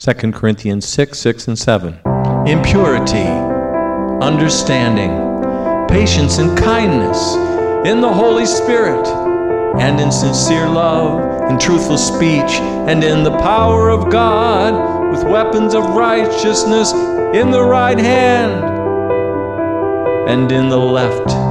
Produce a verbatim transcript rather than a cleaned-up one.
Second Corinthians six, six and seven. In purity, understanding, patience and kindness, in the Holy Spirit, and in sincere love, in truthful speech, and in the power of God, with weapons of righteousness in the right hand and in the left,